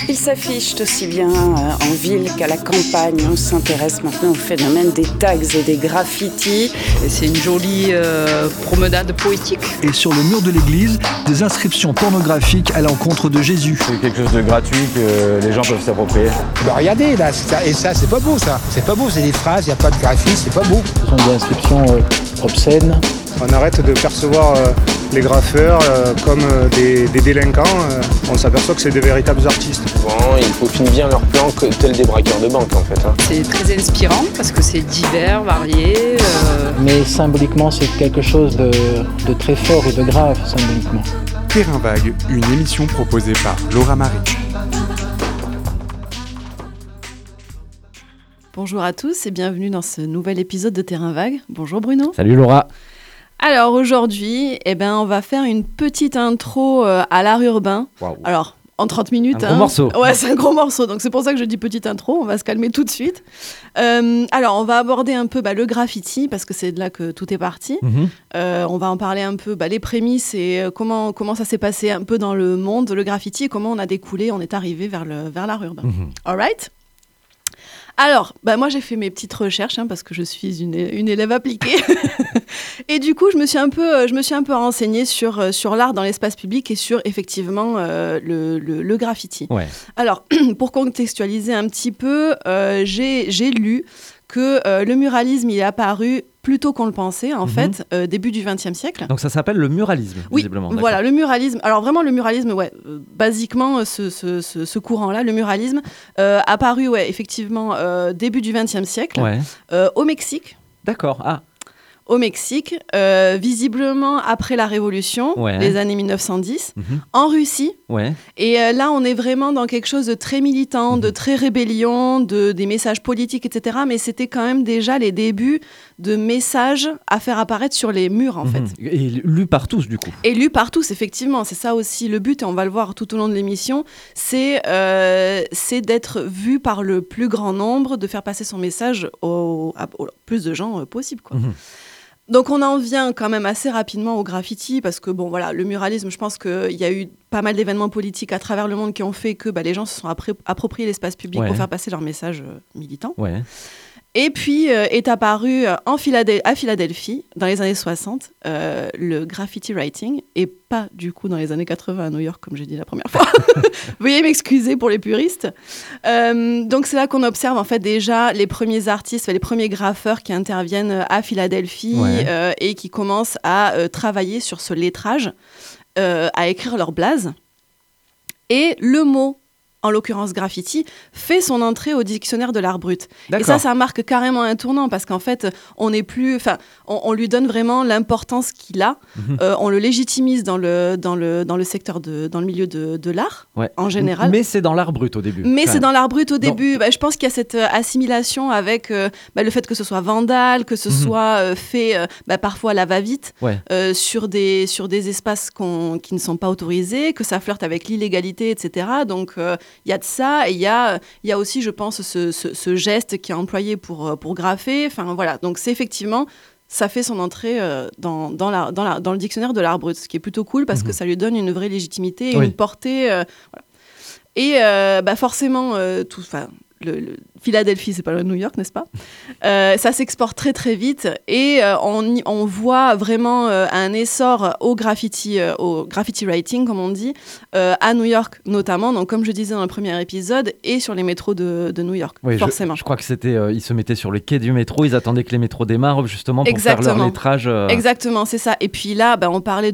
Il s'affiche aussi bien en ville qu'à la campagne. On s'intéresse maintenant au phénomène des tags et des graffitis. Et c'est une jolie promenade poétique. Et sur le mur de l'église, des inscriptions pornographiques à l'encontre de Jésus. C'est quelque chose de gratuit que les gens peuvent s'approprier. Regardez là, et ça c'est pas beau ça. C'est pas beau, c'est des phrases, il n'y a pas de graphisme, c'est pas beau. Ce sont des inscriptions obscènes. On arrête de percevoir les graffeurs comme des délinquants. On s'aperçoit que c'est de véritables artistes. Souvent, ils peaufinent bien leur plan tels des braqueurs de banque en fait. C'est très inspirant parce que c'est divers, varié. Mais symboliquement, c'est quelque chose de très fort et de grave, symboliquement. Terrain Vague, une émission proposée par Laura Marie. Bonjour à tous et bienvenue dans ce nouvel épisode de Terrain Vague. Bonjour Bruno. Salut Laura. Alors aujourd'hui, on va faire une petite intro à l'art urbain. Wow. Alors, en 30 minutes. Un gros morceau. Ouais, c'est un gros morceau, donc c'est pour ça que je dis petite intro, on va se calmer tout de suite. Alors, on va aborder un peu le graffiti, parce que c'est de là que tout est parti. On va en parler un peu, les prémices et comment ça s'est passé un peu dans le monde, le graffiti, et comment on a découlé, on est arrivé vers l'art urbain. All right ? Alors, moi j'ai fait mes petites recherches parce que je suis une élève appliquée et du coup je me suis un peu renseignée sur l'art dans l'espace public et sur effectivement le graffiti. Ouais. Alors pour contextualiser un petit peu, j'ai lu que le muralisme il est apparu plus tôt qu'on le pensait, en fait, début du XXe siècle. Donc ça s'appelle le muralisme, visiblement. Oui, voilà, le muralisme. Alors vraiment, le muralisme, basiquement, ce courant-là, le muralisme, apparu, effectivement, début du XXe siècle, au Mexique. D'accord, Au Mexique, visiblement après la Révolution, les années 1910, en Russie. Et là, on est vraiment dans quelque chose de très militant, de très rébellion, des messages politiques, etc. Mais c'était quand même déjà les débuts de messages à faire apparaître sur les murs, en fait. Et lus par tous, du coup. Et lus par tous, effectivement. C'est ça aussi le but, et on va le voir tout au long de l'émission, c'est d'être vu par le plus grand nombre, de faire passer son message au plus de gens possible, quoi. Donc on en vient quand même assez rapidement au graffiti parce que le muralisme, je pense qu'il y a eu pas mal d'événements politiques à travers le monde qui ont fait que les gens se sont appropriés l'espace public pour faire passer leur message militant. Et puis est apparu à Philadelphie dans les années 60 le graffiti writing et pas du coup dans les années 80 à New York comme j'ai dit la première fois. Veuillez m'excuser pour les puristes. Donc c'est là qu'on observe en fait déjà les premiers artistes, les premiers graffeurs qui interviennent à Philadelphie et qui commencent à travailler sur ce lettrage, à écrire leur blaze. Et le mot, en l'occurrence graffiti, fait son entrée au dictionnaire de l'art brut. D'accord. Et ça marque carrément un tournant parce qu'en fait, on lui donne vraiment l'importance qu'il a. On le légitimise dans le secteur dans le milieu de l'art en général. Mais c'est dans l'art brut au début. Dans l'art brut au début. Je pense qu'il y a cette assimilation avec le fait que ce soit vandale, que ce soit fait parfois à la va-vite sur des espaces qui ne sont pas autorisés, que ça flirte avec l'illégalité, etc. Donc il y a de ça et il y a aussi, je pense, ce geste qui est employé pour graffer. Enfin voilà, donc c'est effectivement, ça fait son entrée dans le dictionnaire de l'art brut, ce qui est plutôt cool parce que ça lui donne une vraie légitimité et une portée. Et forcément, Philadelphie, c'est pas le New York, n'est-ce pas ? Ça s'exporte très très vite et on voit vraiment un essor au graffiti writing, comme on dit, à New York notamment, donc comme je disais dans le premier épisode, et sur les métros de New York, forcément. Je crois que c'était, ils se mettaient sur le quai du métro, ils attendaient que les métros démarrent justement pour faire leur lettrage. Exactement, c'est ça. Et puis là, on parlait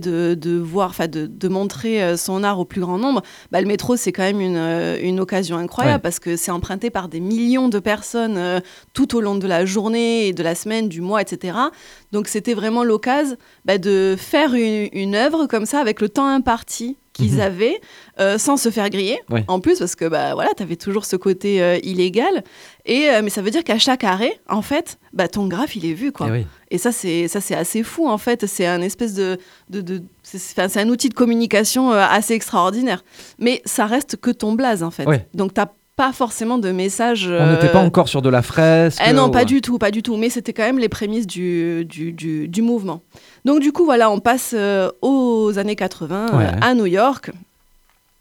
de montrer son art au plus grand nombre. Le métro, c'est quand même une occasion incroyable parce que c'est emprunté par des millions de personnes tout au long de la journée et de la semaine, du mois, etc. Donc c'était vraiment l'occasion de faire une œuvre comme ça avec le temps imparti qu'ils avaient sans se faire griller en plus parce que t'avais toujours ce côté illégal mais ça veut dire qu'à chaque arrêt en fait ton graphe il est vu quoi. Et ça c'est assez fou en fait, c'est un espèce c'est un outil de communication assez extraordinaire mais ça reste que ton blaze en fait. Donc t'as pas forcément de message. On n'était pas encore sur de la fresque. Non, pas du tout. Mais c'était quand même les prémices du mouvement. Donc du coup, on passe aux années 80 à New York.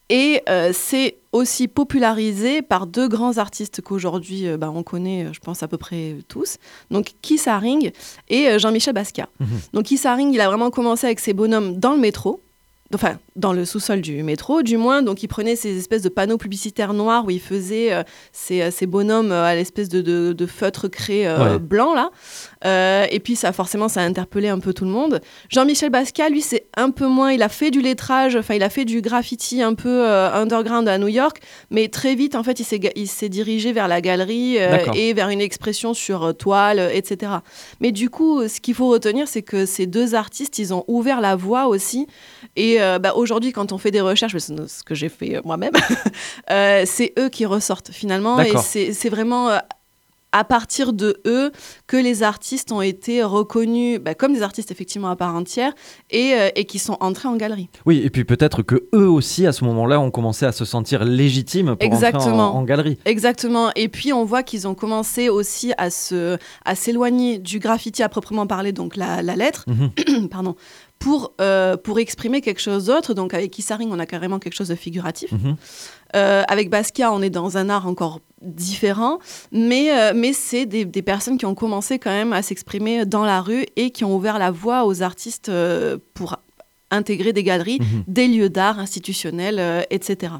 Et c'est aussi popularisé par 2 grands artistes qu'aujourd'hui on connaît, je pense à peu près tous. Donc Keith Haring et Jean-Michel Basquiat. Donc Keith Haring, il a vraiment commencé avec ses bonhommes dans le métro. Enfin, dans le sous-sol du métro, du moins. Donc, il prenait ces espèces de panneaux publicitaires noirs où il faisait ces bonhommes à l'espèce de feutre craie blanc, là. Et puis, ça a interpellé un peu tout le monde. Jean-Michel Basquiat, lui, c'est un peu moins... Il a fait du lettrage, il a fait du graffiti un peu underground à New York, mais très vite, en fait, il s'est dirigé vers la galerie et vers une expression sur toile, etc. Mais du coup, ce qu'il faut retenir, c'est que ces 2 artistes, ils ont ouvert la voie aussi. Et aujourd'hui, quand on fait des recherches, c'est ce que j'ai fait moi-même, c'est eux qui ressortent finalement. D'accord. Et c'est vraiment à partir de eux que les artistes ont été reconnus comme des artistes effectivement à part entière et qui sont entrés en galerie. Oui, et puis peut-être que eux aussi, à ce moment-là, ont commencé à se sentir légitimes pour entrer en galerie. Exactement. Et puis, on voit qu'ils ont commencé aussi à s'éloigner du graffiti à proprement parler, donc la lettre, pardon, pour exprimer quelque chose d'autre. Donc avec Keith Haring, on a carrément quelque chose de figuratif. Avec Basquiat, on est dans un art encore différent, mais c'est des personnes qui ont commencé quand même à s'exprimer dans la rue et qui ont ouvert la voie aux artistes pour intégrer des galeries, des lieux d'art institutionnels, etc.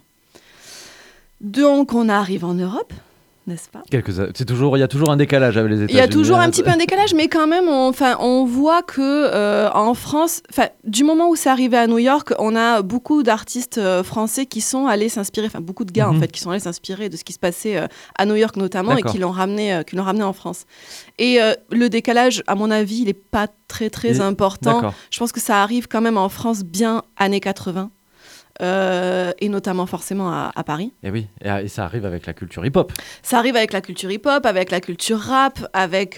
Donc on arrive en Europe. N'est-ce pas ? Il y a toujours un décalage avec les États-Unis. Il y a toujours un petit peu un décalage, mais quand même, on voit que en France, du moment où c'est arrivé à New York, on a beaucoup d'artistes français qui sont allés s'inspirer, beaucoup de gars en fait, qui sont allés s'inspirer de ce qui se passait à New York notamment. D'accord. Et qui l'ont ramené en France. Et le décalage, à mon avis, il n'est pas très très important. D'accord. Je pense que ça arrive quand même en France bien années 80. Et notamment forcément à Paris. Et oui, et ça arrive avec la culture hip-hop. Ça arrive avec la culture hip-hop, avec la culture rap, avec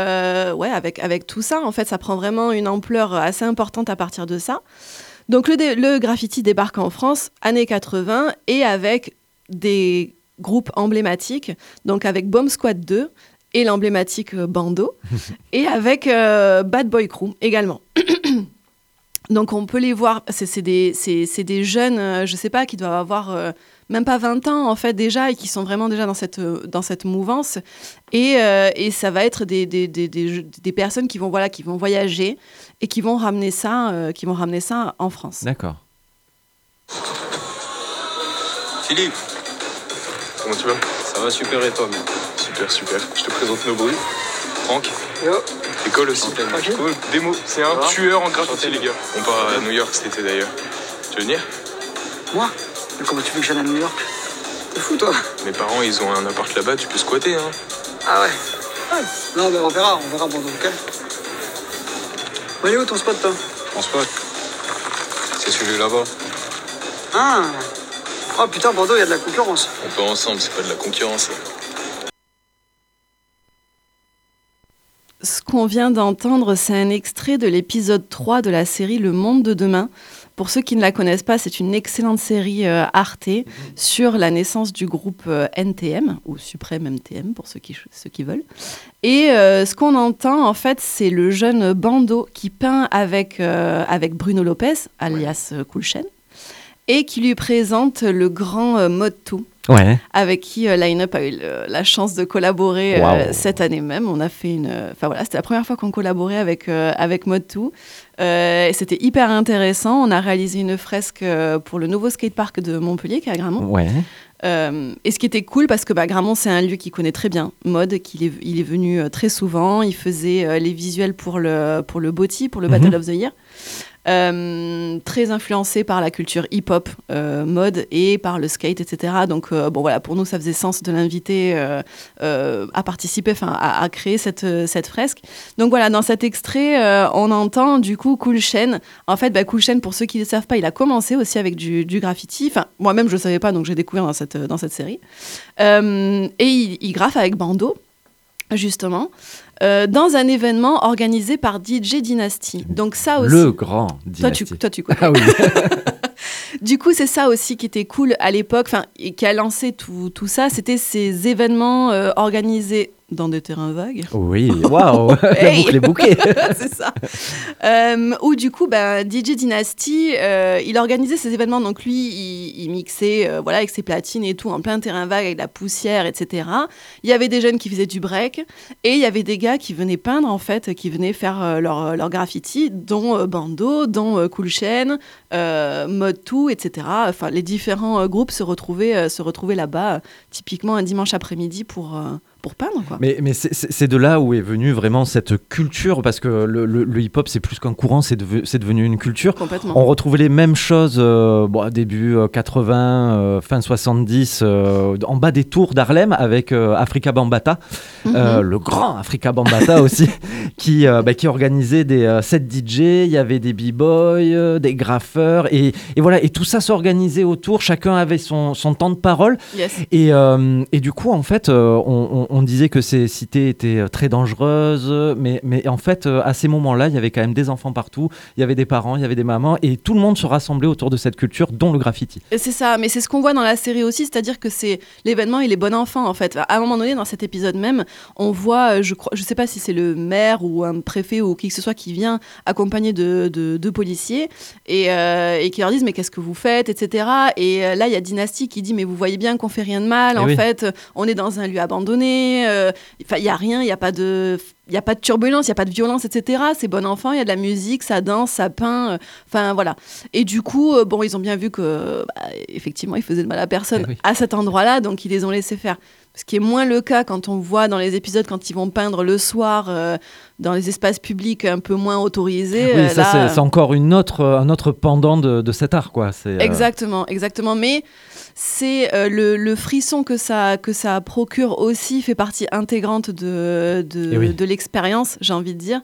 tout ça. En fait, ça prend vraiment une ampleur assez importante à partir de ça. Donc le graffiti débarque en France, années 80, et avec des groupes emblématiques, donc avec Bomb Squad 2 et l'emblématique Bando, et avec Bad Boy Crew également. Donc on peut les voir, c'est des jeunes, je sais pas, qui doivent avoir même pas 20 ans en fait déjà et qui sont vraiment déjà dans cette mouvance et ça va être des personnes qui vont voyager et qui vont ramener ça en France. D'accord. Philippe, comment tu vas ? Ça va super et toi, mec ? Super. Je te présente nos bruits. Franck. Yo. École aussi. Cool. Démo, c'est un tueur en graffiti, les gars. On part à New York cet été d'ailleurs. Tu veux venir ? Moi ? Mais comment tu veux que j'aille à New York ? T'es fou, toi ? Mes parents, ils ont un appart là-bas, tu peux squatter, hein. Ah ouais. Non, mais on verra Bordeaux, ok ? Mais il est où ton spot, toi ? Mon spot ? C'est celui là-bas. Ah. Oh putain, Bordeaux, il y a de la concurrence. On peut ensemble, c'est pas de la concurrence. Ce qu'on vient d'entendre, c'est un extrait de l'épisode 3 de la série Le Monde de demain. Pour ceux qui ne la connaissent pas, c'est une excellente série Arte sur la naissance du groupe NTM, ou Suprême MTM pour ceux qui veulent. Et ce qu'on entend, en fait, c'est le jeune Bando qui peint avec Bruno Lopez, alias Cool Chain, et qui lui présente le grand Mode2. Ouais. Avec qui Line-Up a eu la chance de collaborer cette année même. On a fait c'était la première fois qu'on collaborait avec Mode2. C'était hyper intéressant. On a réalisé une fresque pour le nouveau skatepark de Montpellier, qui est à Grammont. Ouais. Et ce qui était cool, parce que Grammont, c'est un lieu qu'il connaît très bien. Mode, il est venu très souvent. Il faisait les visuels pour le BOTY, pour le Battle of the Year. Très influencé par la culture hip-hop, mode et par le skate, etc. Donc pour nous ça faisait sens de l'inviter à participer, à créer cette fresque. Donc voilà, dans cet extrait on entend du coup Cool Chain. En fait Cool Chain, pour ceux qui ne le savent pas, il a commencé aussi avec du graffiti. Moi-même je ne le savais pas, donc j'ai découvert dans cette série. Et il graffe avec Bando, justement. Dans un événement organisé par DJ Dynasty. Donc ça aussi. Le grand Dynasty. Toi, tu connais. Ah oui. Du coup, c'est ça aussi qui était cool à l'époque, et qui a lancé tout ça. C'était ces événements organisés dans des terrains vagues. Oui, waouh, hey les bouquets. C'est ça. Où du coup, DJ Dynasty, il organisait ces événements. Donc lui, il mixait avec ses platines et tout en plein terrain vague avec de la poussière, etc. Il y avait des jeunes qui faisaient du break et il y avait des gars qui venaient peindre en fait, qui venaient faire leur graffiti, dont Bando, dont Cool Chain, Mode 2, etc. Enfin, les différents groupes se retrouvaient là-bas, typiquement un dimanche après-midi pour peindre, quoi. Mais c'est de là où est venue vraiment cette culture, parce que le hip-hop, c'est plus qu'un courant, c'est devenu une culture. Complètement. On retrouvait les mêmes choses début 80, fin 70, en bas des tours d'Harlem avec Afrika Bambaataa, le grand Afrika Bambaataa aussi, qui organisait des sets DJ, il y avait des b-boys, des graffeurs, et voilà, et tout ça s'organisait autour, chacun avait son temps de parole. Yes. Et du coup, en fait, on disait que ces cités étaient très dangereuses, mais en fait, à ces moments-là, il y avait quand même des enfants partout, il y avait des parents, il y avait des mamans, et tout le monde se rassemblait autour de cette culture, dont le graffiti. Et c'est ça, mais c'est ce qu'on voit dans la série aussi, c'est-à-dire que c'est l'événement, il est bon enfant, en fait. À un moment donné, dans cet épisode même, on voit, je sais pas si c'est le maire ou un préfet ou qui que ce soit qui vient accompagné de policiers et qui leur disent mais qu'est-ce que vous faites, etc. Et là, il y a Dynasty qui dit mais vous voyez bien qu'on fait rien de mal, en fait, on est dans un lieu abandonné. Il n'y a rien, il n'y a pas de turbulence, il n'y a pas de violence, etc. C'est bon enfant, il y a de la musique, ça danse, ça peint, voilà. Et du coup, ils ont bien vu que, effectivement, ils faisaient de mal à personne à cet endroit-là, donc ils les ont laissés faire. Ce qui est moins le cas quand on voit dans les épisodes, quand ils vont peindre le soir dans les espaces publics un peu moins autorisés. Oui, ça c'est encore un autre pendant de cet art, quoi. Exactement. Mais c'est le frisson que ça procure aussi fait partie intégrante de l'expérience, j'ai envie de dire.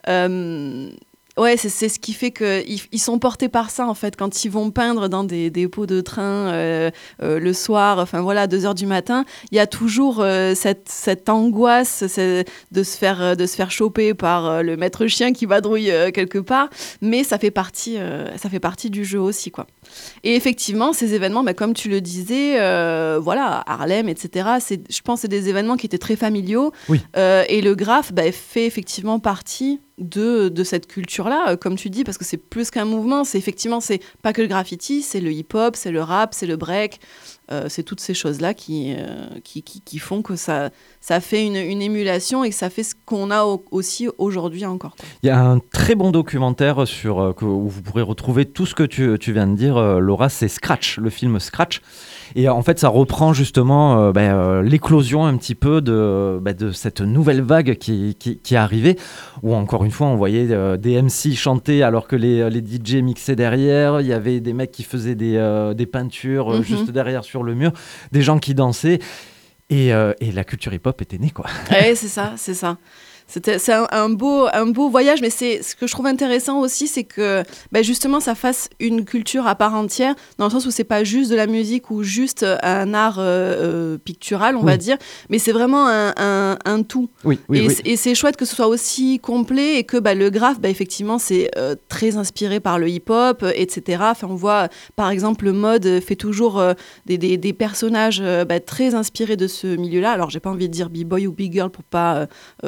Ouais, c'est ce qui fait qu'ils sont portés par ça, en fait, quand ils vont peindre dans des dépôts de train le soir, enfin voilà, à 2h du matin, il y a toujours cette angoisse de se faire choper par le maître chien qui vadrouille quelque part, mais ça fait partie du jeu aussi, quoi. Et effectivement, ces événements, comme tu le disais, Harlem, etc., je pense que c'est des événements qui étaient très familiaux, et le graphe fait effectivement partie de cette culture-là, comme tu dis, parce que c'est plus qu'un mouvement, c'est pas que le graffiti, c'est le hip-hop, c'est le rap, c'est le break, c'est toutes ces choses-là qui font que ça fait une émulation et que ça fait ce qu'on a aussi aujourd'hui encore. Il y a un très bon documentaire où vous pourrez retrouver tout ce que tu viens de dire, Laura, c'est Scratch, le film Scratch. Et en fait, ça reprend justement l'éclosion un petit peu de cette nouvelle vague qui est arrivée, où encore une fois, on voyait des MC chanter alors que les DJ mixaient derrière, il y avait des mecs qui faisaient des peintures juste derrière sur le mur, des gens qui dansaient, et la culture hip-hop était née, quoi. Ouais, c'est ça. C'est un beau voyage, mais c'est ce que je trouve intéressant aussi, c'est que justement ça fasse une culture à part entière, dans le sens où c'est pas juste de la musique ou juste un art pictural, on va dire, mais c'est vraiment un tout. Et c'est chouette que ce soit aussi complet et que le graphe, effectivement, c'est très inspiré par le hip-hop, etc. Enfin, on voit, par exemple, le Mode fait toujours des personnages très inspirés de ce milieu-là. Alors, j'ai pas envie de dire b-boy ou b-girl pour pas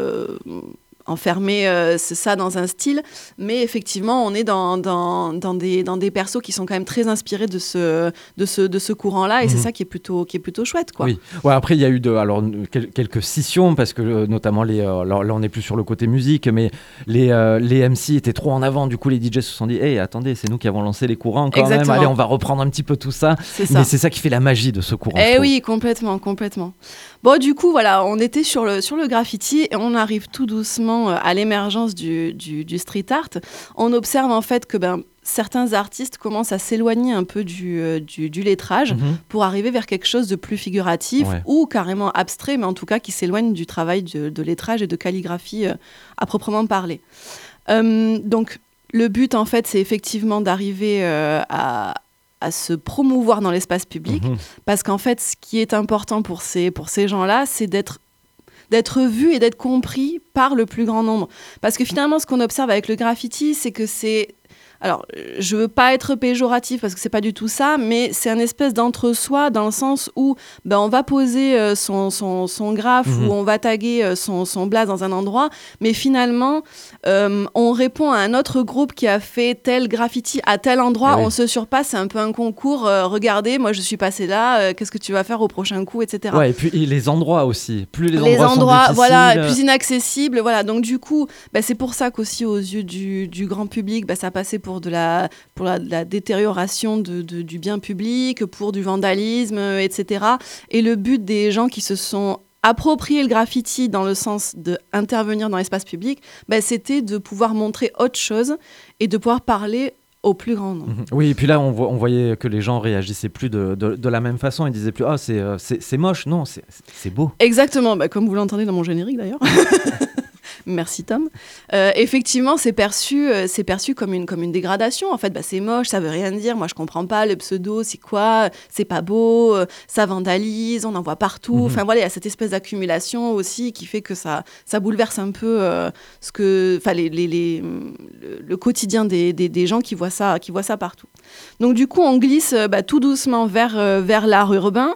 enfermer ça dans un style, mais effectivement on est dans des persos qui sont quand même très inspirés de ce courant-là, et c'est ça qui est plutôt chouette, quoi. Après il y a eu quelques scissions, parce que notamment là on n'est plus sur le côté musique, mais les MC étaient trop en avant, du coup les DJ se sont dit hey, attendez, c'est nous qui avons lancé les courants quand même, allez on va reprendre un petit peu tout ça. Mais c'est ça qui fait la magie de ce courant. Oui, complètement. Bon, du coup, voilà, on était sur le graffiti et on arrive tout doucement à l'émergence du street art. On observe en fait que certains artistes commencent à s'éloigner un peu du lettrage pour arriver vers quelque chose de plus figuratif ou carrément abstrait, mais en tout cas qui s'éloigne du travail de lettrage et de calligraphie à proprement parler. Donc, le but, en fait, c'est effectivement d'arriver à se promouvoir dans l'espace public, parce qu'en fait, ce qui est important pour ces gens-là, c'est d'être vu et d'être compris par le plus grand nombre. Parce que finalement, ce qu'on observe avec le graffiti, c'est que c'est alors je veux pas être péjoratif parce que c'est pas du tout ça, mais c'est un espèce d'entre-soi dans le sens où on va poser son graphe ou on va taguer son blaze dans un endroit, mais finalement on répond à un autre groupe qui a fait tel graffiti à tel endroit, on se surpasse, c'est un peu un concours, regardez, moi je suis passé là, qu'est-ce que tu vas faire au prochain coup, etc. Ouais, et puis les endroits aussi, plus les endroits sont difficiles, voilà, plus inaccessibles, voilà, donc du coup c'est pour ça qu'aussi aux yeux du grand public ça passait pour de la détérioration du bien public, pour du vandalisme, etc. Et le but des gens qui se sont approprié le graffiti dans le sens d'intervenir dans l'espace public, c'était de pouvoir montrer autre chose et de pouvoir parler au plus grand nombre. Oui, et puis là, on voyait que les gens réagissaient plus de la même façon. Ils disaient plus « Ah, c'est moche ». Non, c'est beau. Exactement, comme vous l'entendez dans mon générique d'ailleurs. Merci Tom. Effectivement, c'est perçu comme une dégradation. En fait, c'est moche, ça veut rien dire. Moi, je comprends pas. Le pseudo, c'est quoi ? C'est pas beau. Ça vandalise. On en voit partout. Enfin voilà, il y a cette espèce d'accumulation aussi qui fait que ça bouleverse un peu le quotidien des gens qui voient ça partout. Donc du coup, on glisse tout doucement vers l'art urbain.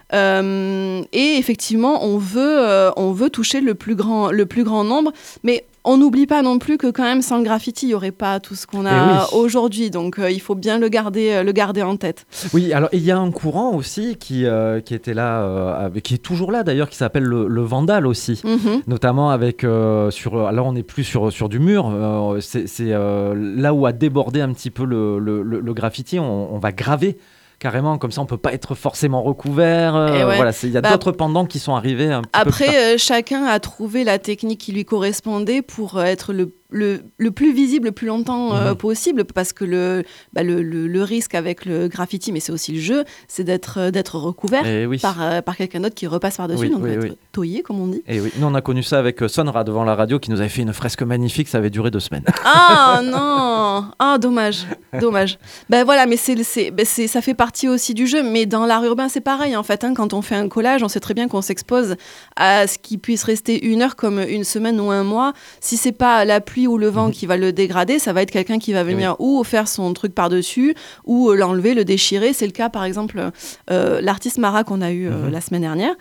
Et effectivement, on veut toucher le plus grand nombre, mais on n'oublie pas non plus que quand même sans le graffiti, il n'y aurait pas tout ce qu'on a aujourd'hui. Donc il faut bien le garder en tête. Oui, alors il y a un courant aussi qui était là, qui est toujours là d'ailleurs, qui s'appelle le vandal aussi, notamment avec alors on n'est plus sur du mur, c'est là où a débordé un petit peu le graffiti, on va graver. Carrément, comme ça on peut pas être forcément recouvert. Voilà, il y a d'autres pendants qui sont arrivés un petit peu plus tard. Chacun a trouvé la technique qui lui correspondait pour être le plus visible le plus longtemps possible, parce que le risque avec le graffiti, mais c'est aussi le jeu, c'est d'être recouvert par quelqu'un d'autre qui repasse par-dessus, donc d'être toyé, comme on dit. Et oui, nous on a connu ça avec Sonra devant la radio, qui nous avait fait une fresque magnifique, ça avait duré 2 semaines. Ah non, dommage. Voilà, mais ça fait partie aussi du jeu, mais dans l'art urbain c'est pareil en fait, quand on fait un collage, on sait très bien qu'on s'expose à ce qui puisse rester 1 heure comme 1 semaine ou 1 mois. Si c'est pas la pluie ou le vent qui va le dégrader, ça va être quelqu'un qui va venir ou faire son truc par-dessus ou l'enlever, le déchirer. C'est le cas par exemple, l'artiste Mara qu'on a eu la semaine dernière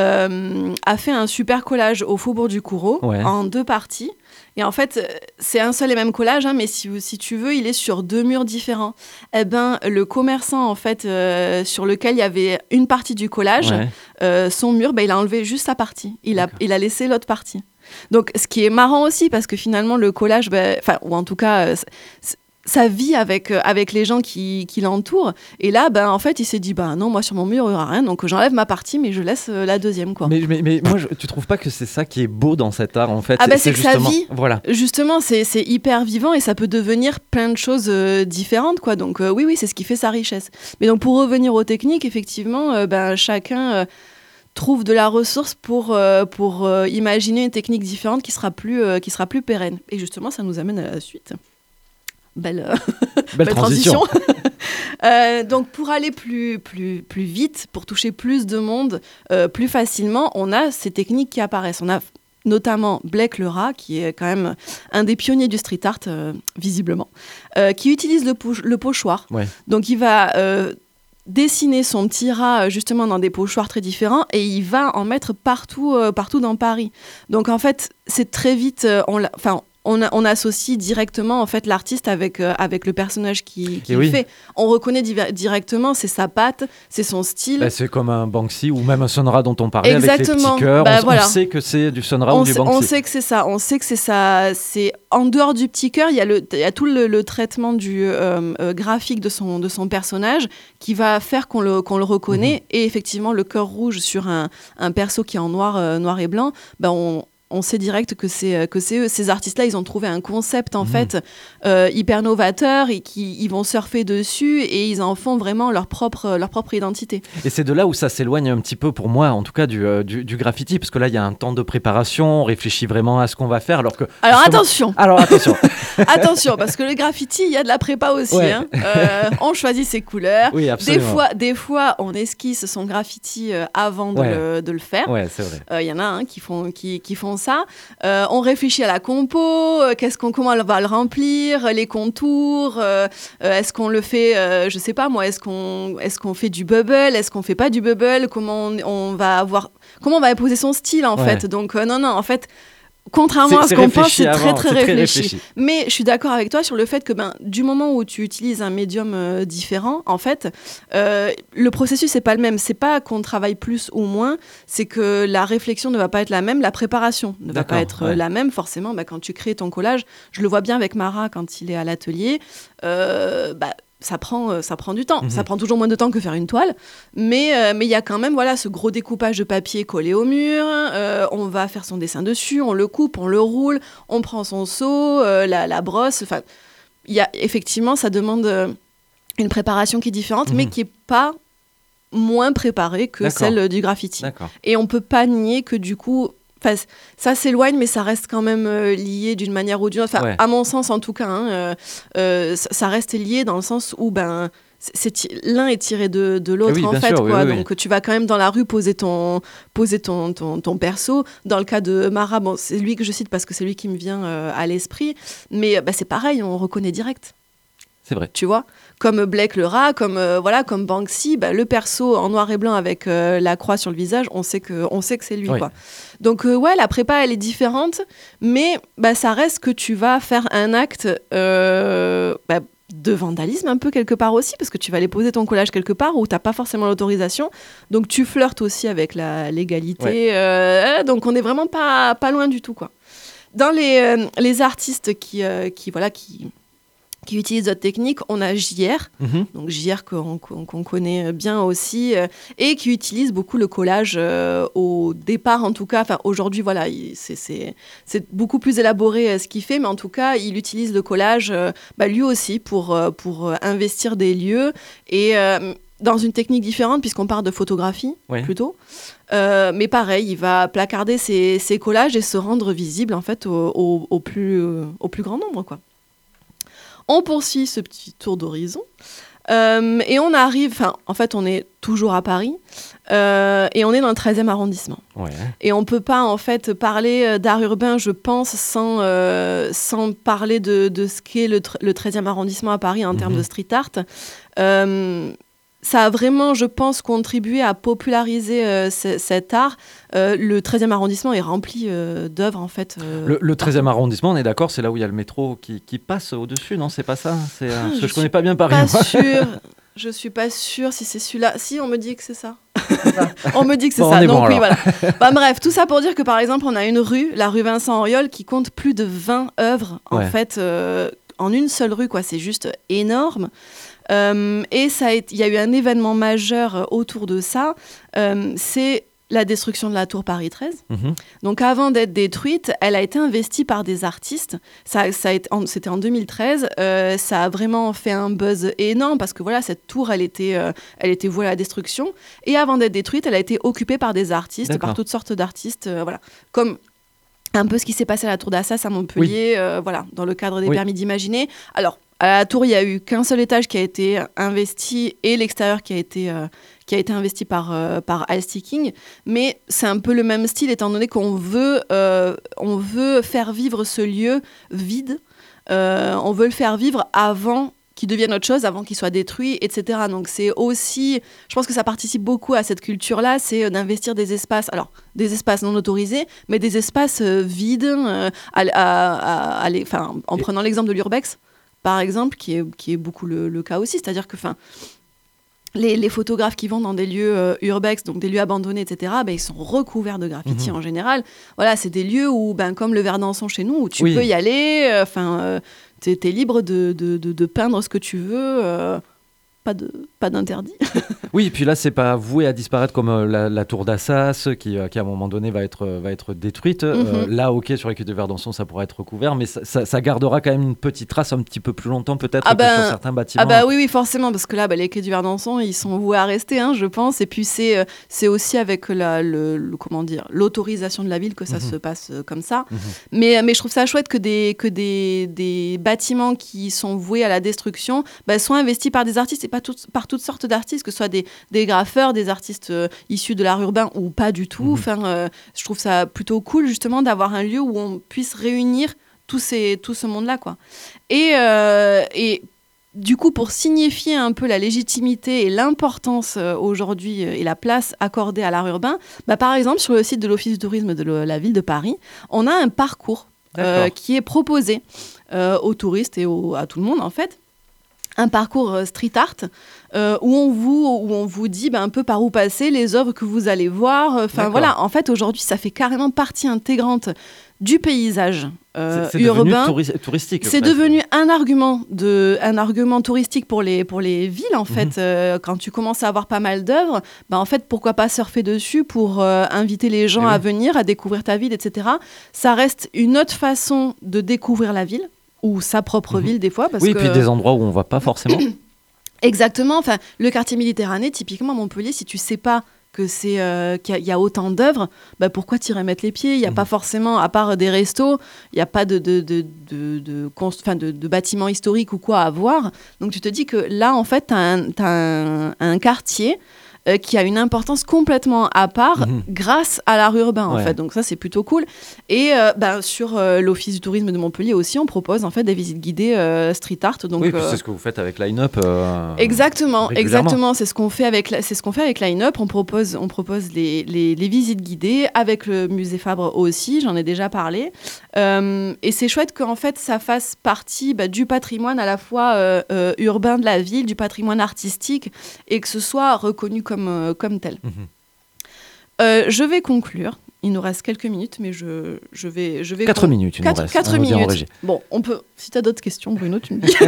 a fait un super collage au Faubourg du Coureau en 2 parties. Et en fait, c'est un seul et même collage, mais si tu veux, il est sur 2 murs différents. Le commerçant, en fait, sur lequel il y avait une partie du collage, son mur, il a enlevé juste sa partie. Il a laissé l'autre partie. Donc, ce qui est marrant aussi, parce que finalement, le collage, ou en tout cas, ça vit avec les gens qui l'entourent. Et là, en fait, il s'est dit, non, moi, sur mon mur, il n'y aura rien. Donc, j'enlève ma partie, mais je laisse la deuxième, quoi. Mais moi, tu trouves pas que c'est ça qui est beau dans cet art, en fait? C'est que justement... ça vit. Voilà. Justement, c'est hyper vivant et ça peut devenir plein de choses différentes, quoi. Donc, oui, c'est ce qui fait sa richesse. Mais donc, pour revenir aux techniques, effectivement, chacun... trouve de la ressource pour imaginer une technique différente qui sera plus pérenne. Et justement, ça nous amène à la suite. Belle transition. Donc, pour aller plus vite, pour toucher plus de monde plus facilement, on a ces techniques qui apparaissent. On a notamment Blake le rat, qui est quand même un des pionniers du street art, visiblement, qui utilise le pochoir. Donc, il va... dessiner son petit rat justement dans des pochoirs très différents et il va en mettre partout dans Paris. Donc en fait, c'est très vite, on associe directement en fait l'artiste avec le personnage qui fait. On reconnaît directement, c'est sa patte, c'est son style. C'est comme un Banksy ou même un Sonra dont on parlait. Exactement. Avec les petits cœurs. On sait que c'est du Sonra ou du Banksy. On sait que c'est ça. On sait que c'est ça. C'est en dehors du petit cœur, il y a tout le traitement du graphique de son personnage qui va faire qu'on le reconnaît. Et effectivement, le cœur rouge sur un perso qui est en noir et blanc, on sait direct que c'est eux. Ces artistes-là, ils ont trouvé un concept en fait hyper novateur et ils vont surfer dessus et ils en font vraiment leur propre identité. Et c'est de là où ça s'éloigne un petit peu pour moi, en tout cas du graffiti, parce que là il y a un temps de préparation, on réfléchit vraiment à ce qu'on va faire, alors attention. Attention, parce que le graffiti, il y a de la prépa aussi. On choisit ses couleurs. Oui, absolument. Des fois, on esquisse son graffiti avant de le faire. Ouais, c'est vrai. Il y en a qui font ça. On réfléchit à la compo, comment on va le remplir, les contours, est-ce qu'on le fait, je sais pas moi, est-ce qu'on fait du bubble, est-ce qu'on fait pas du bubble, comment on va imposer son style en fait. Donc non, en fait, contrairement à ce qu'on pense, c'est très réfléchi. Mais je suis d'accord avec toi sur le fait que du moment où tu utilises un médium différent, en fait, le processus c'est pas le même. C'est pas qu'on travaille plus ou moins, c'est que la réflexion ne va pas être la même, la préparation ne va pas être la même. Forcément, quand tu crées ton collage, je le vois bien avec Mara quand il est à l'atelier. Ça prend du temps. Ça prend toujours moins de temps que faire une toile. Mais il y a quand même ce gros découpage de papier collé au mur. On va faire son dessin dessus, on le coupe, on le roule, on prend son seau, la brosse. Enfin, effectivement, ça demande une préparation qui est différente, mais qui n'est pas moins préparée que celle du graffiti. Et on ne peut pas nier que du coup... ça s'éloigne, mais ça reste quand même lié d'une manière ou d'une autre. À mon sens, en tout cas, ça reste lié dans le sens où l'un est tiré de l'autre, en fait. Donc, tu vas quand même dans la rue poser ton perso. Dans le cas de Mara, c'est lui que je cite parce que c'est lui qui me vient à l'esprit. Mais c'est pareil, on reconnaît direct. C'est vrai. Tu vois, comme Blake le rat, comme Banksy, le perso en noir et blanc avec la croix sur le visage, on sait que c'est lui, quoi. Donc la prépa elle est différente, mais ça reste que tu vas faire un acte de vandalisme un peu quelque part aussi, parce que tu vas aller poser ton collage quelque part où t'as pas forcément l'autorisation, donc tu flirtes aussi avec la légalité. Donc on est vraiment pas loin du tout, quoi. Dans les artistes qui utilisent d'autres techniques, on a JR, donc JR qu'on connaît bien aussi, et qui utilise beaucoup le collage au départ, en tout cas. Enfin, aujourd'hui, c'est beaucoup plus élaboré ce qu'il fait, mais en tout cas, il utilise le collage lui aussi pour investir des lieux et dans une technique différente, puisqu'on parle de photographie plutôt. Mais pareil, il va placarder ses collages et se rendre visible en fait au plus grand nombre, quoi. On poursuit ce petit tour d'horizon et on arrive, en fait on est toujours à Paris et on est dans le 13e arrondissement. Et on ne peut pas en fait parler d'art urbain, je pense, sans parler de ce qu'est le 13e arrondissement à Paris en termes de street art. Ça a vraiment, je pense, contribué à populariser cet art. Le 13e arrondissement est rempli d'œuvres, en fait. Le 13e arrondissement, on est d'accord, c'est là où il y a le métro qui passe au-dessus, non? C'est pas ça? Je connais pas bien Paris. Je suis pas sûre si c'est celui-là. Si, on me dit que c'est ça. On me dit que c'est ça. Donc oui, voilà. Bref, tout ça pour dire que, par exemple, on a une rue, la rue Vincent Auriol, qui compte plus de 20 œuvres, en fait, en une seule rue, quoi. C'est juste énorme. Et il y a eu un événement majeur autour de ça, c'est la destruction de la tour Paris 13. Donc avant d'être détruite, elle a été investie par des artistes. C'était en 2013. Ça a vraiment fait un buzz énorme parce que cette tour, elle était vouée à la destruction. Et avant d'être détruite, elle a été occupée par des artistes, par toutes sortes d'artistes. Comme un peu ce qui s'est passé à la tour d'Assas à Montpellier, dans le cadre des permis d'imaginer. Alors, à la tour, il n'y a eu qu'un seul étage qui a été investi et l'extérieur qui a été investi par Alsticking. Mais c'est un peu le même style étant donné qu'on veut faire vivre ce lieu vide. On veut le faire vivre avant qu'il devienne autre chose, avant qu'il soit détruit, etc. Donc c'est aussi, je pense que ça participe beaucoup à cette culture-là, c'est d'investir des espaces, alors des espaces non autorisés, mais des espaces vides, en prenant l'exemple de l'Urbex, par exemple, qui est beaucoup le cas aussi. C'est-à-dire que les photographes qui vont dans des lieux urbex, donc des lieux abandonnés, etc., ils sont recouverts de graffiti en général. C'est des lieux où, comme le Verdançon chez nous, où tu peux y aller, t'es libre de peindre ce que tu veux. Pas d'interdit. Oui, et puis là, c'est pas voué à disparaître comme la tour d'Assas qui, à un moment donné, va être détruite. Là, ok, sur les quais de Verdançon, ça pourra être recouvert, mais ça gardera quand même une petite trace un petit peu plus longtemps, peut-être, que sur certains bâtiments. Oui, forcément, parce que là, les quais du Verdançon, ils sont voués à rester, je pense. Et puis, c'est aussi avec l'autorisation de la ville que ça se passe comme ça. Mais je trouve ça chouette que des bâtiments qui sont voués à la destruction soient investis par des artistes et pas par toutes sortes d'artistes, que ce soit des graffeurs, des artistes issus de l'art urbain ou pas du tout. Je trouve ça plutôt cool justement d'avoir un lieu où on puisse réunir tout ce monde-là, quoi. Et du coup, pour signifier un peu la légitimité et l'importance aujourd'hui et la place accordée à l'art urbain, par exemple, sur le site de l'Office du tourisme de la ville de Paris, on a un parcours qui est proposé aux touristes et à tout le monde, en fait. Un parcours street art où on vous dit un peu par où passer, les œuvres que vous allez voir. Voilà, en fait, aujourd'hui, ça fait carrément partie intégrante du paysage c'est urbain. Devenu touristique. C'est devenu un argument touristique pour les villes, en fait. Quand tu commences à avoir pas mal d'œuvres, en fait, pourquoi pas surfer dessus pour inviter les gens à venir, à découvrir ta ville, etc. Ça reste une autre façon de découvrir la ville, ou sa propre ville des fois. Puis des endroits où on ne va pas forcément. Exactement. Enfin, le quartier Méditerranée, typiquement à Montpellier, si tu ne sais pas qu'il y a autant d'œuvres, pourquoi t'irais mettre les pieds ? Il n'y a pas forcément, à part des restos, il n'y a pas de bâtiments historiques ou quoi à voir. Donc tu te dis que là, en fait, tu as un quartier qui a une importance complètement à part grâce à l'art urbain, en fait. Donc ça, c'est plutôt cool. Et sur l'Office du tourisme de Montpellier aussi, on propose en fait des visites guidées street art. Donc, puis c'est ce que vous faites avec Line Up. Exactement. C'est ce qu'on fait avec Line Up. On propose les visites guidées avec le musée Fabre aussi. J'en ai déjà parlé. Et c'est chouette qu'en fait, ça fasse partie du patrimoine à la fois urbain de la ville, du patrimoine artistique, et que ce soit reconnu comme tel. Je vais conclure. Il nous reste quelques minutes, mais je vais 4 minutes, il nous reste. 4 minutes. Bon, on peut. Si tu as d'autres questions, Bruno, tu me dis.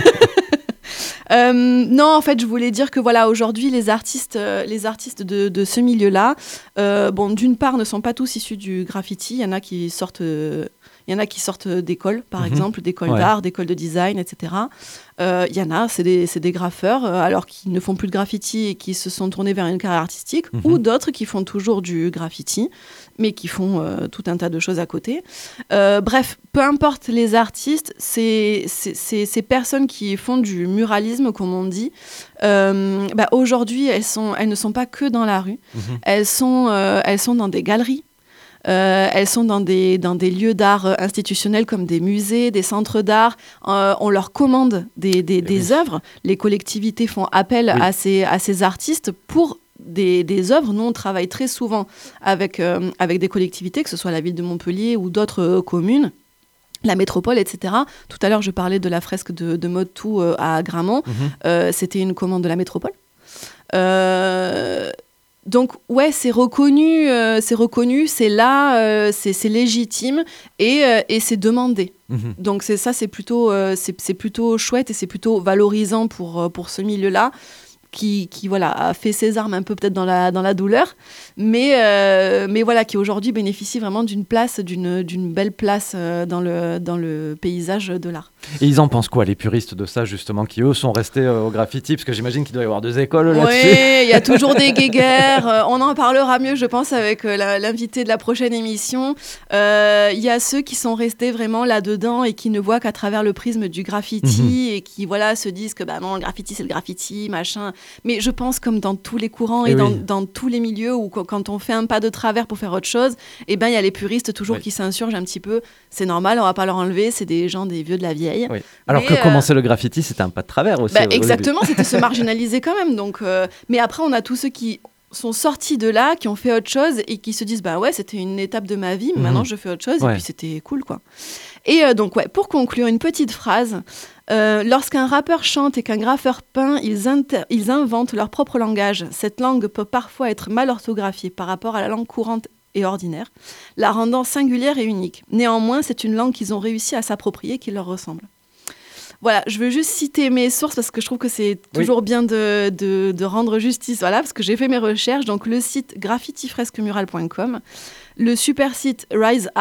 Non, en fait, je voulais dire que voilà, aujourd'hui, les artistes de ce milieu-là, d'une part, ne sont pas tous issus du graffiti. Il y en a qui sortent d'écoles, par exemple, d'écoles d'art, d'écoles de design, etc. Il y en a, c'est des graffeurs, alors qui ne font plus de graffiti et qui se sont tournés vers une carrière artistique, ou d'autres qui font toujours du graffiti, mais qui font tout un tas de choses à côté. Bref, peu importe les artistes, ces personnes qui font du muralisme, comme on dit, aujourd'hui, elles ne sont pas que dans la rue, elles sont dans des galeries. Elles sont dans des lieux d'art institutionnels comme des musées, des centres d'art. On leur commande des œuvres. Les collectivités font appel à ces artistes pour des œuvres. Nous, on travaille très souvent avec des collectivités, que ce soit la ville de Montpellier ou d'autres communes, la métropole, etc. Tout à l'heure, je parlais de la fresque de Mode Tout à Grammont. C'était une commande de la métropole. Donc ouais, c'est reconnu, c'est là, c'est légitime et c'est demandé. Donc c'est plutôt chouette et c'est plutôt valorisant pour ce milieu-là qui a fait ses armes un peu peut-être dans la douleur, mais voilà, qui aujourd'hui bénéficie vraiment d'une belle place dans le paysage de l'art. Et ils en pensent quoi, les puristes de ça, justement, qui eux sont restés au graffiti, parce que j'imagine qu'il doit y avoir 2 écoles là-dessus. Oui, il y a toujours des guéguerres. On en parlera mieux, je pense, avec l'invité de la prochaine émission. Il y a ceux qui sont restés vraiment là-dedans et qui ne voient qu'à travers le prisme du graffiti et qui se disent que non, le graffiti, c'est le graffiti, machin. Mais je pense, comme dans tous les courants et dans tous les milieux où quand on fait un pas de travers pour faire autre chose, il y a les puristes toujours qui s'insurgent un petit peu. C'est normal, on va pas leur enlever, c'est des vieux de la vieille. Oui. Alors que commencer le graffiti, c'était un pas de travers aussi. Exactement, c'était se marginaliser quand même. Donc, mais après, on a tous ceux qui sont sortis de là, qui ont fait autre chose et qui se disent c'était une étape de ma vie, mais maintenant je fais autre chose et puis c'était cool, quoi. Et donc, pour conclure, une petite phrase. Lorsqu'un rappeur chante et qu'un graffeur peint, ils inventent leur propre langage. Cette langue peut parfois être mal orthographiée par rapport à la langue courante et ordinaire, la rendant singulière et unique. Néanmoins, c'est une langue qu'ils ont réussi à s'approprier, qui leur ressemble. Voilà, je veux juste citer mes sources parce que je trouve que c'est toujours bien de rendre justice, parce que j'ai fait mes recherches. Donc le site graffitifresquemural.com, le super site riseart.fr,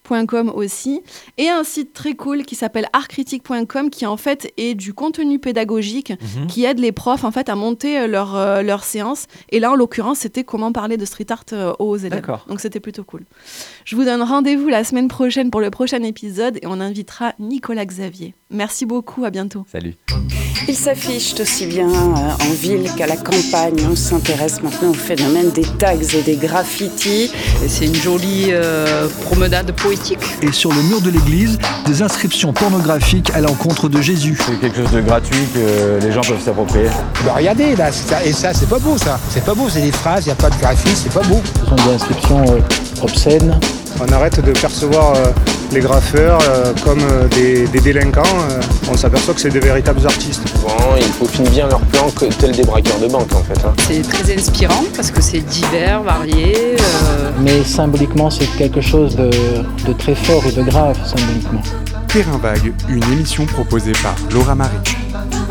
artcritique.com aussi, et un site très cool qui s'appelle artcritique.com qui en fait est du contenu pédagogique qui aide les profs en fait à monter leur séance. Et là en l'occurrence c'était comment parler de street art aux élèves. D'accord. Donc c'était plutôt cool. Je vous donne rendez-vous la semaine prochaine pour le prochain épisode et on invitera Nicolas Xavier. Merci beaucoup, à bientôt. Salut. Ils s'affichent aussi bien en ville qu'à la campagne. On s'intéresse maintenant au phénomène des tags et des graffitis. Et c'est une jolie promenade poétique. Et sur le mur de l'église, des inscriptions pornographiques à l'encontre de Jésus. C'est quelque chose de gratuit que les gens peuvent s'approprier. Bah regardez là, et ça c'est pas beau ça. C'est pas beau, c'est des phrases, il n'y a pas de graphisme, c'est pas beau. Ce sont des inscriptions obscènes. On arrête de percevoir les graffeurs comme des délinquants. On s'aperçoit que c'est des véritables artistes. Souvent, ils peaufinent bien leurs plans tels des braqueurs de banque en fait. C'est très inspirant parce que c'est divers, varié. Mais symboliquement, c'est quelque chose de très fort et de grave, symboliquement. Terrain Vague, une émission proposée par Laura Marie.